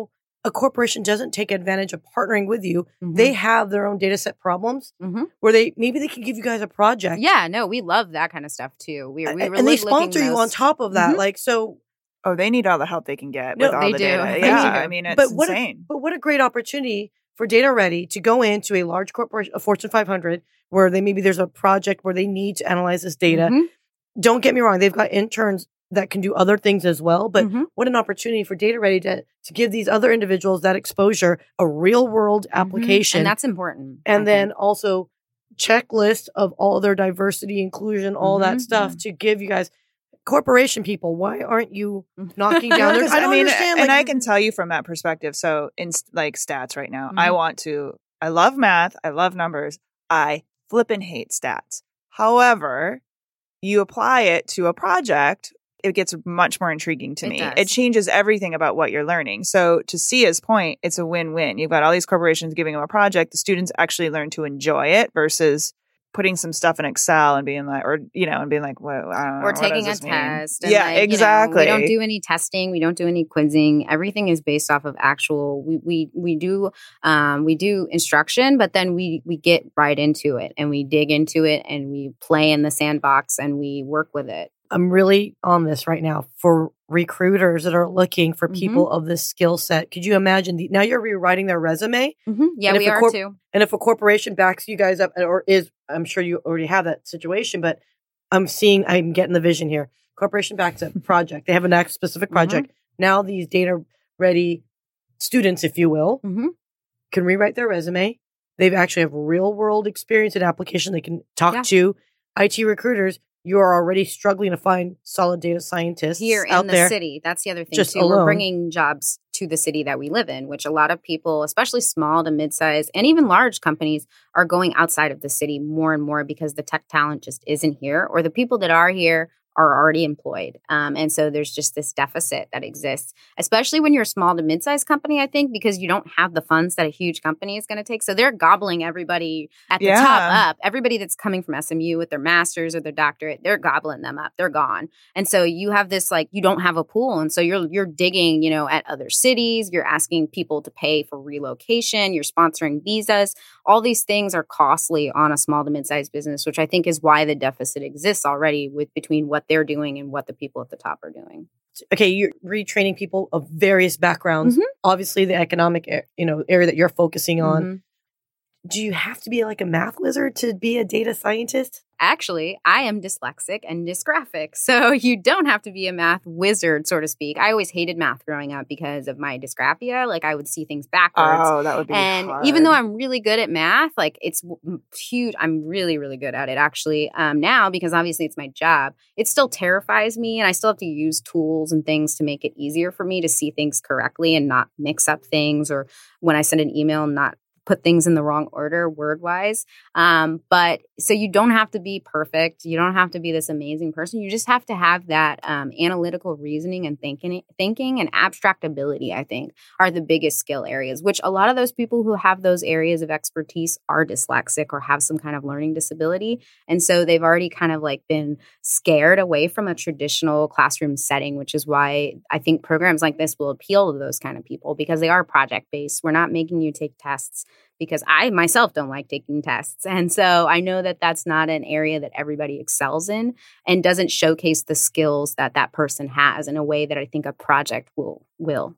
a corporation doesn't take advantage of partnering with you. Mhm. They have their own data set problems Mhm. where they maybe they can give you guys a project. Yeah, no, we love that kind of stuff too. We, we A- were and they li- looking sponsor you those- on top of that. Mhm. Like, so, Oh, they need all the help they can get No, with all they the do. data. They Yeah, do. I mean, it's but what insane. A, but what a great opportunity for Data Ready to go into a large corporation, a Fortune five hundred, where they maybe there's a project where they need to analyze this data. Mhm. Don't get me wrong, they've got interns that can do other things as well. But Mhm. what an opportunity for Data Ready to, to give these other individuals that exposure, a real world application. And that's important. and I then think. also checklist of all their diversity, inclusion, all that Mhm. stuff to give you guys. Corporation people, why aren't you knocking No, down their? 'cause, I don't mean, understand. and like, I can tell you from that perspective. So in s- like stats right now, I Mhm. want to. I love math. I love numbers. I flippin' hate stats. However, you apply it to a project, it gets much more intriguing to It me. does. It changes everything about what you're learning. So to Sia's point, it's a win-win. You've got all these corporations giving them a project. The students actually learn to enjoy it versus putting some stuff in Excel and being like, or, you know, and being like, well, I don't know. Or what taking does a this mean? test. And Yeah, like, you know, exactly. we don't do any testing. We don't do any quizzing. Everything is based off of actual. We we we do um, we do instruction, but then we we get right into it and we dig into it and we play in the sandbox and we work with it. I'm really on this right now for recruiters that are looking for Mhm. people of this skill set. Could you imagine? The, now you're rewriting their resume, Mm-hmm. Yeah, And if we a are corp- too. and if a corporation backs you guys up, or is, I'm sure you already have that situation, but I'm seeing, I'm getting the vision here. Corporation backs up project. They have a next specific project. Now these data ready students, if you will, Mm-hmm. can rewrite their resume. They've actually have real world experience in application. They can talk Yeah. to I T recruiters. You are already struggling to find solid data scientists Here out in the there. city. That's the other thing Just too. We're alone. bringing jobs to the city that we live in, which a lot of people, especially small to mid-size and even large companies, are going outside of the city more and more because the tech talent just isn't here, or the people that are here are already employed. Um, and so there's just this deficit that exists, especially when you're a small to mid-sized company, I think, because you don't have the funds that a huge company is going to take. So they're gobbling everybody at the Yeah. top up. Everybody that's coming from S M U with their master's or their doctorate, they're gobbling them up. They're gone. And so you have this, like, you don't have a pool. And so you're you're digging, you know, at other cities. You're asking people to pay for relocation. You're sponsoring visas. All these things are costly on a small to mid-sized business, which I think is why the deficit exists already with between what they're doing and what the people at the top are doing. Okay, you're retraining people of various backgrounds. Mhm. Obviously, the economic, a- you know, area that you're focusing on. Mhm. Do you have to be like a math wizard to be a data scientist? Actually, I am dyslexic and dysgraphic. So you don't have to be a math wizard, so to speak. I always hated math growing up because of my dysgraphia. Like, I would see things backwards. Oh, that would be And hard. even though I'm really good at math, like, it's w- huge. I'm really, really good at it actually um, now, because obviously it's my job. It still terrifies me, and I still have to use tools and things to make it easier for me to see things correctly and not mix up things, or when I send an email, not put things in the wrong order word wise. Um, but so you don't have to be perfect. You don't have to be this amazing person. You just have to have that um, analytical reasoning and thinking, thinking and abstract ability, I think, are the biggest skill areas, which a lot of those people who have those areas of expertise are dyslexic or have some kind of learning disability. And so they've already kind of like been scared away from a traditional classroom setting, which is why I think programs like this will appeal to those kind of people, because they are project based. We're not making you take tests, because I myself don't like taking tests. And so I know that that's not an area that everybody excels in and doesn't showcase the skills that that person has in a way that I think a project will will.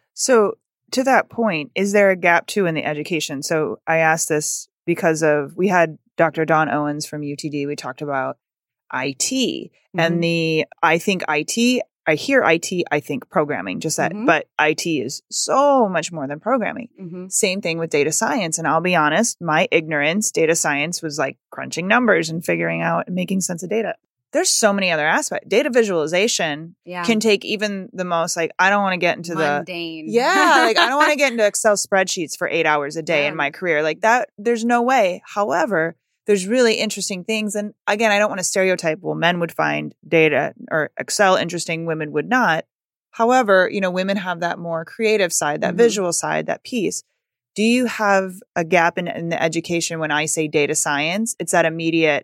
So to that point, is there a gap too in the education? So I asked this because of, we had Doctor Dawn Owens from U T D. We talked about I T Mhm. and the, I think I T, I hear I T, I think programming, just that, Mhm. but I T is so much more than programming. Mm-hmm. Same thing with data science. And I'll be honest, my ignorance, data science was like crunching numbers and figuring out and making sense of data. There's so many other aspects. Data visualization Yeah. can take even the most, like, I don't want to get into the, Mundane. yeah, like I don't want to get into Excel spreadsheets for eight hours a day Yeah. in my career. Like that, there's no way. However, there's really interesting things. And again, I don't want to stereotype, well, men would find data or Excel interesting, women would not. However, you know, women have that more creative side, that Mhm. visual side, that piece. Do you have a gap in, in the education when I say data science? It's that immediate,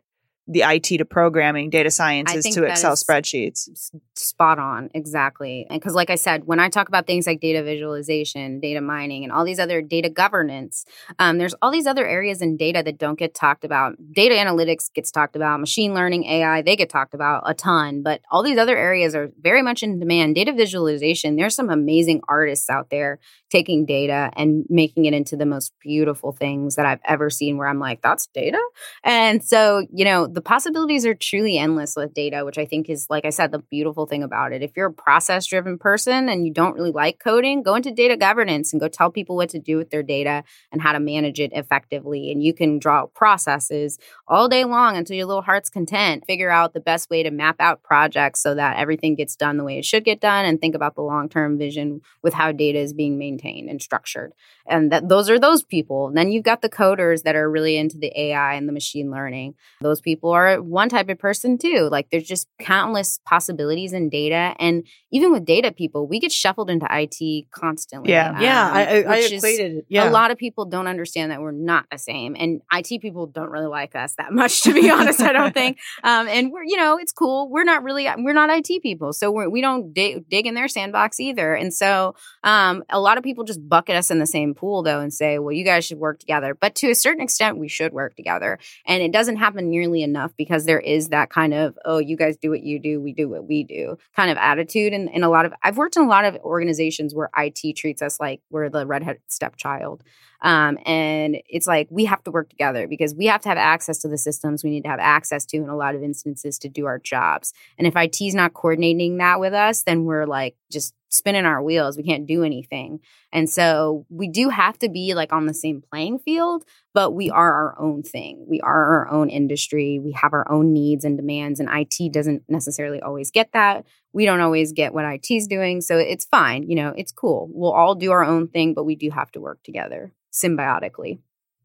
the I T to programming, data science I is think to that Excel is spreadsheets. s- spot on. Exactly. And because like I said, when I talk about things like data visualization, data mining, and all these other data governance, um, there's all these other areas in data that don't get talked about. Data analytics gets talked about, machine learning, A I, they get talked about a ton, but all these other areas are very much in demand. Data visualization, there's some amazing artists out there taking data and making it into the most beautiful things that I've ever seen where I'm like, that's data? And so, you know, the possibilities are truly endless with data, which I think is, like I said, the beautiful thing about it. If you're a process driven person and you don't really like coding, go into data governance and go tell people what to do with their data and how to manage it effectively. And you can draw processes all day long until your little heart's content. Figure out the best way to map out projects so that everything gets done the way it should get done, and think about the long-term vision with how data is being maintained and structured. And that those are those people. And then you've got the coders that are really into the A I and the machine learning. Those people are one type of person too. Like there's just countless possibilities in data. And even with data people, we get shuffled into I T constantly. Yeah. Yeah, I, I, I which is- equated it. Yeah. A lot of people don't understand that we're not the same. And I T people don't really like us that much, to be honest, I don't think. Um, and we're, you know, it's cool. We're not really, we're not I T people. So we're, we don't dig, dig in their sandbox either. And so um, a lot of people just bucket us in the same pool though and say, well, you guys should work together. But to a certain extent, we should work together. And it doesn't happen nearly enough because there is that kind of, oh, you guys do what you do, we do what we do kind of attitude. And in a lot of, I've worked in a lot of organizations where I T treats us like we're the redheaded stepchild. Um, and it's like, we have to work together because we have to have access to the systems we need to have access to in a lot of instances to do our jobs. And if I T is not coordinating that with us, then we're like just spinning our wheels. We can't do anything. And so we do have to be like on the same playing field, but we are our own thing. We are our own industry. We have our own needs and demands, and I T doesn't necessarily always get that. We don't always get what I T is doing. So it's fine. You know, it's cool. We'll all do our own thing, but we do have to work together symbiotically.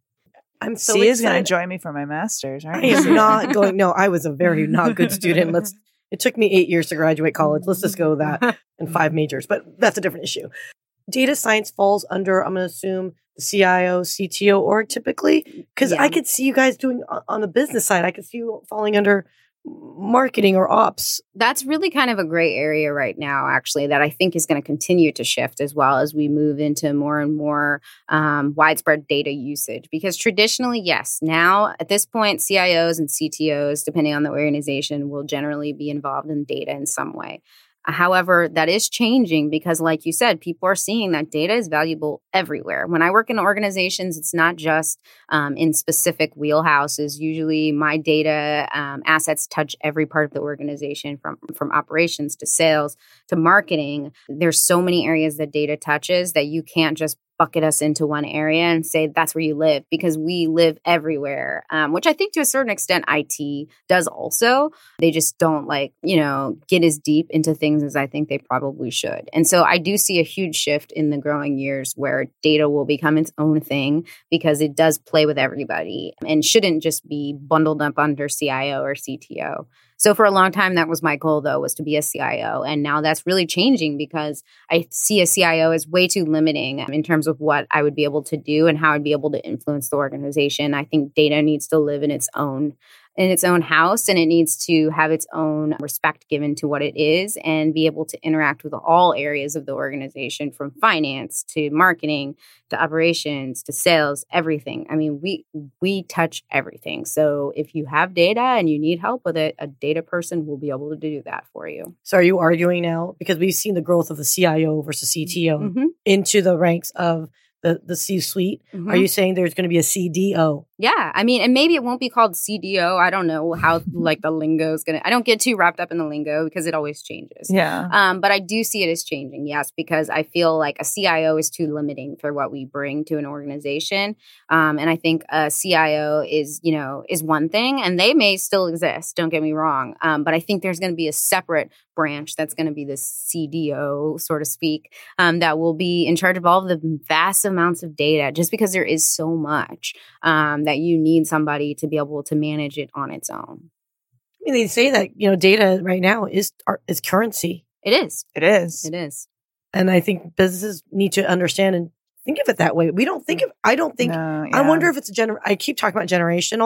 I'm so C is going to excited. join me for my master's, I aren't you? am not going. No, I was a very not good student. Let's. It took me eight years to graduate college. Let's just go with that, and five majors. But that's a different issue. Data science falls under, I'm going to assume, the C I O, C T O org typically, because Yeah. I could see you guys doing on the business side. I could see you falling under marketing or ops. That's really kind of a gray area right now, actually, that I think is going to continue to shift as well as we move into more and more um, widespread data usage. Because traditionally, yes, now at this point, C I Os and C T Os, depending on the organization, will generally be involved in data in some way. However, that is changing because, like you said, people are seeing that data is valuable everywhere. When I work in organizations, it's not just um, in specific wheelhouses. Usually my data um, assets touch every part of the organization, from, from operations to sales to marketing. There's so many areas that data touches that you can't just bucket us into one area and say that's where you live, because we live everywhere, um, which I think to a certain extent I T does also. They just don't like, you know, get as deep into things as I think they probably should. And so I do see a huge shift in the growing years where data will become its own thing because it does play with everybody and shouldn't just be bundled up under C I O or C T O. So for a long time, that was my goal, though, was to be a C I O. And now that's really changing because I see a C I O as way too limiting in terms of what I would be able to do and how I'd be able to influence the organization. I think data needs to live in its own in its own house, and it needs to have its own respect given to what it is and be able to interact with all areas of the organization, from finance to marketing to operations to sales, everything. I mean, we we touch everything. So if you have data and you need help with it, a data person will be able to do that for you. So are you arguing now, because we've seen the growth of the C I O versus C T O Mm-hmm. into the ranks of the, the C-suite? Mm-hmm. Are you saying there's going to be a C D O? Yeah, I mean, and maybe it won't be called C D O. I don't know how like the lingo is gonna. I don't get too wrapped up in the lingo because it always changes. Yeah. Um, but I do see it as changing, yes, because I feel like a C I O is too limiting for what we bring to an organization. Um, and I think a C I O is, you know, is one thing, and they may still exist. Don't get me wrong. Um, but I think there's going to be a separate branch that's going to be the C D O, so to speak, um, that will be in charge of all of the vast amounts of data, just because there is so much um, that you need somebody to be able to manage it on its own. I mean, they say that, you know, data right now is is currency. It is. It is. It is. And I think businesses need to understand and think of it that way. We don't think of, I don't think, No, I yeah. wonder if it's a gener, I keep talking about generational,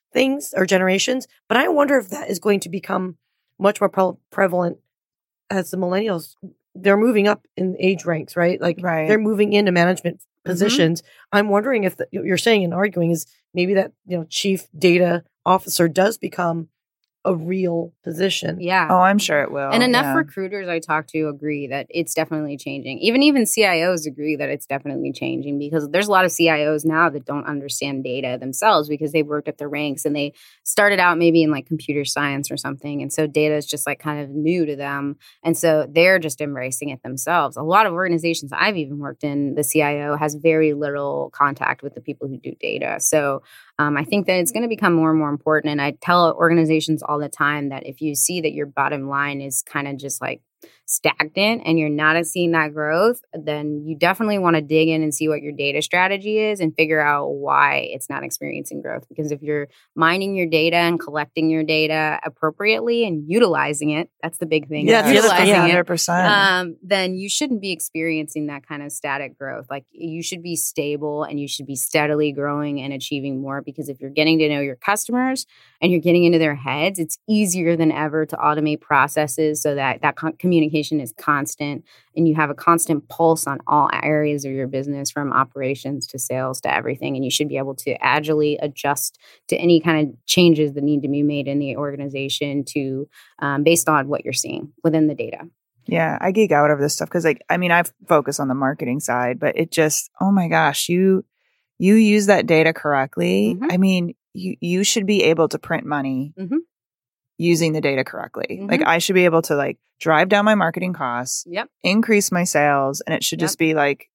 things or generations. But I wonder if that is going to become much more pre- prevalent as the millennials, they're moving up in age ranks, right? Like Right. they're moving into management positions. Mm-hmm. I'm wondering if the, you're saying and arguing is maybe that, you know, chief data officer does become a real position. Yeah. Oh, I'm sure it will. And enough yeah. recruiters I talk to agree that it's definitely changing. Even even C I Os agree that it's definitely changing, because there's a lot of C I Os now that don't understand data themselves because they've worked at the ranks and they started out maybe in like computer science or something. And so data is just like kind of new to them. And so they're just embracing it themselves. A lot of organizations I've even worked in, the C I O has very little contact with the people who do data. So Um, I think that it's going to become more and more important. And I tell organizations all the time that if you see that your bottom line is kind of just like stagnant and you're not seeing that growth, then you definitely want to dig in and see what your data strategy is and figure out why it's not experiencing growth. Because if you're mining your data and collecting your data appropriately and utilizing it, that's the big thing. Yeah, utilizing yeah, one it. hundred percent. Um, then you shouldn't be experiencing that kind of static growth. Like you should be stable and you should be steadily growing and achieving more, because if you're getting to know your customers and you're getting into their heads, it's easier than ever to automate processes so that that con- communication is constant and you have a constant pulse on all areas of your business, from operations to sales to everything. And you should be able to agilely adjust to any kind of changes that need to be made in the organization to um, based on what you're seeing within the data. Yeah, I geek out over this stuff because, like, I mean, I've focused on the marketing side, but it just, oh my gosh, you you use that data correctly. Mm-hmm. I mean, you you should be able to print money Mm-hmm. using the data correctly. Mhm. Like, I should be able to like drive down my marketing costs, Yep. increase my sales, and it should Yep. just be like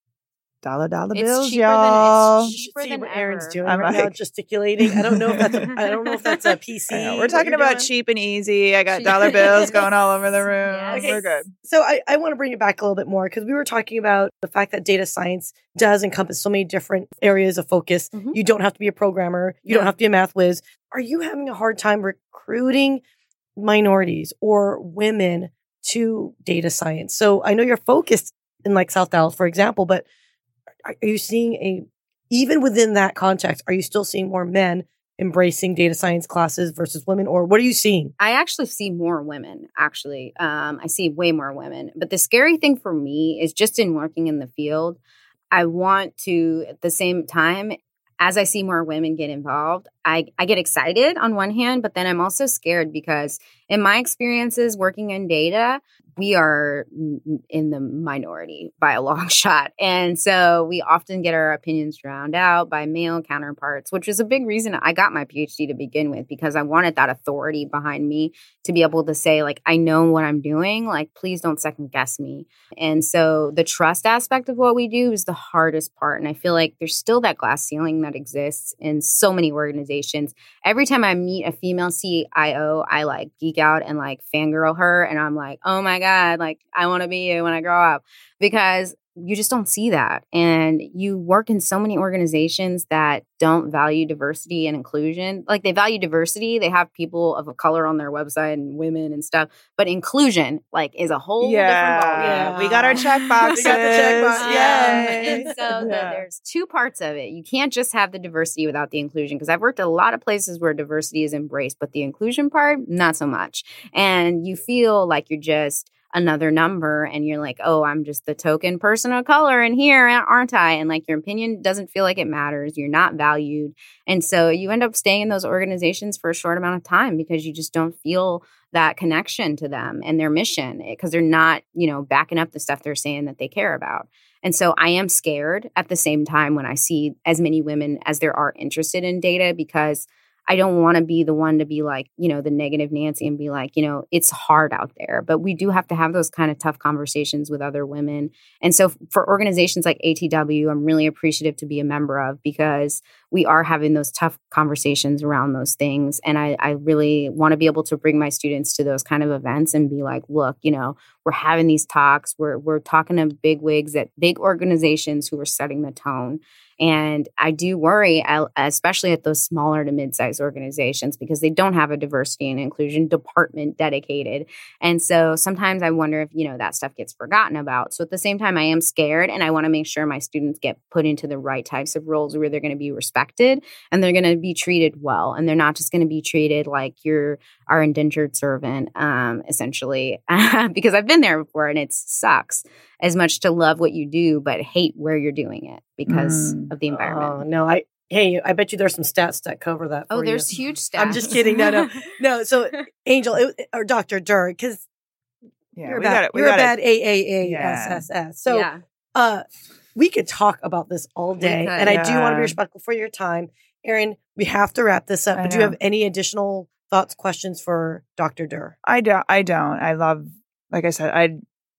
dollar dollar It's bills, cheaper than- y'all. it's You should cheaper see than what Aaron's ever. doing I'm right now, like- gesticulating. I don't know if that's a, I don't know if that's a P C. I know, we're what talking you're about doing. cheap and easy. I got Cheap. dollar bills going all over the room. Yes. We're good. So I, I want to bring it back a little bit more because we were talking about the fact that data science does encompass so many different areas of focus. Mhm. You don't have to be a programmer. You Yeah. don't have to be a math whiz. Are you having a hard time recruiting minorities or women to data science? So I know you're focused in like South Dallas, for example, but are are you seeing a, even within that context, are you still seeing more men embracing data science classes versus women, or what are you seeing? I actually see more women, actually. Um, I see way more women. But the scary thing for me is just in working in the field, I want to, at the same time, as I see more women get involved, I, I get excited on one hand, but then I'm also scared because in my experiences working in data, we are in the minority by a long shot. And so we often get our opinions drowned out by male counterparts, which is a big reason I got my PhD to begin with, because I wanted that authority behind me to be able to say, like, I know what I'm doing. Like, please don't second guess me. And so the trust aspect of what we do is the hardest part. And I feel like there's still that glass ceiling that exists in so many organizations. Every time I meet a female C I O, I like geek out and like fangirl her. And I'm like, oh my God, like I want to be you when I grow up, because you just don't see that. And you work in so many organizations that don't value diversity and inclusion. Like they value diversity. They have people of a color on their website and women and stuff, but inclusion like is a whole Yeah. different ballgame. Yeah. We got our check boxes. We got the check box. Um, Yay. and so the, Yeah. there's two parts of it. You can't just have the diversity without the inclusion, because I've worked at a lot of places where diversity is embraced, but the inclusion part, not so much. And you feel like you're just another number and you're like, oh, I'm just the token person of color in here, aren't I? And like your opinion doesn't feel like it matters. You're not valued. And so you end up staying in those organizations for a short amount of time because you just don't feel that connection to them and their mission, because they're not, you know, backing up the stuff they're saying that they care about. And so I am scared at the same time when I see as many women as there are interested in data, because I don't want to be the one to be like, you know, the negative Nancy and be like, you know, it's hard out there. But we do have to have those kind of tough conversations with other women. And so for organizations like A T W, I'm really appreciative to be a member of, because we are having those tough conversations around those things. And I, I really want to be able to bring my students to those kind of events and be like, look, you know, we're having these talks. We're we're talking to big wigs at big organizations who are setting the tone. And I do worry, especially at those smaller to mid-sized organizations, because they don't have a diversity and inclusion department dedicated. And so sometimes I wonder if, you know, that stuff gets forgotten about. So at the same time, I am scared and I want to make sure my students get put into the right types of roles where they're going to be respected respected and they're going to be treated well. And they're not just going to be treated like you're our indentured servant, um, essentially, because I've been there before and it sucks as much to love what you do, but hate where you're doing it because Mm. of the environment. Oh, no, I, hey, I bet you there's some stats that cover that. Oh, for there's you. huge stats. I'm just kidding. No, no, no. So Angel it, or Doctor Durr, because Yeah, you're, we bad, got it. We you're got a bad it. A A A Yeah. S S S. So yeah. uh, we could talk about this all day. could. And I do want to Yeah. be respectful for your time. Erin, we have to wrap this up. I But do you know. have any additional thoughts, questions for Doctor Durr? I don't. I don't. I love, like I said, I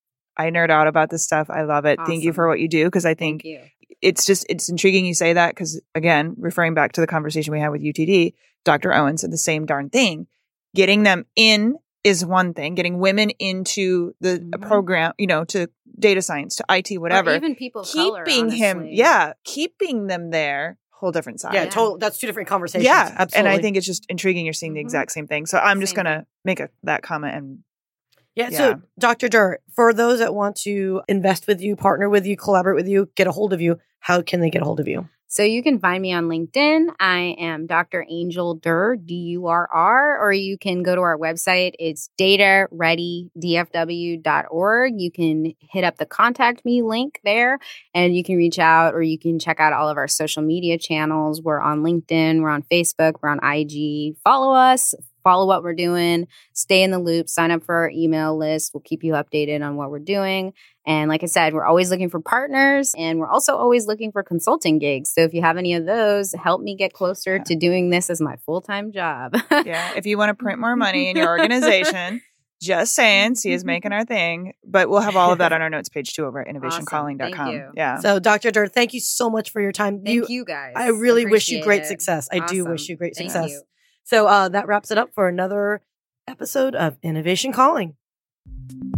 I nerd out about this stuff. I love it. Thank you Awesome. for what you do because I think Thank you. it's just it's intriguing you say that because again, referring back to the conversation we had with U T D, Doctor Owen said the same darn thing. Getting them in is one thing. Getting women into the Mhm. program, you know, to data science, to I T, whatever. Or even people of color, keeping him, honestly. yeah, keeping them there, whole different side. Yeah, Yeah. total. That's two different conversations. Yeah, absolutely. and I think it's just intriguing. You're seeing the Mhm. exact same thing. So I'm just Same gonna thing. make a, that comment and Yeah, Yeah. so Doctor Durr, for those that want to invest with you, partner with you, collaborate with you, get a hold of you, how can they get a hold of you? So you can find me on LinkedIn. I am Doctor Angel Durr, D U R R, or you can go to our website. It's data ready d f w dot org. You can hit up the contact me link there and you can reach out or you can check out all of our social media channels. We're on LinkedIn, we're on Facebook, we're on I G. Follow us, follow what we're doing, stay in the loop, sign up for our email list. We'll keep you updated on what we're doing. And like I said, we're always looking for partners and we're also always looking for consulting gigs. So if you have any of those, help me get closer Yeah. to doing this as my full-time job. yeah, if you want to print more money in your organization, just saying, C is making our thing. But we'll have all of that on our notes page too over at innovation calling dot com. Thank you. Yeah. So, Doctor Durr, thank you so much for your time. Thank you, guys. I really wish you Appreciate great it. success. I do Awesome. wish you great Thank success. you. So uh, that wraps it up for another episode of Innovation Calling.